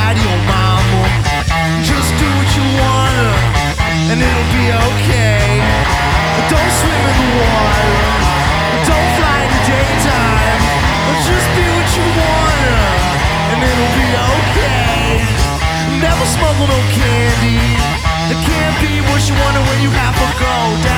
daddy or mama. Just do what you wanna, and it'll be okay. Don't swim in the water, don't fly in the daytime. Just be what you wanna, and it'll be okay. Never smuggle no candy. It can't be what you wanna when you have to go down.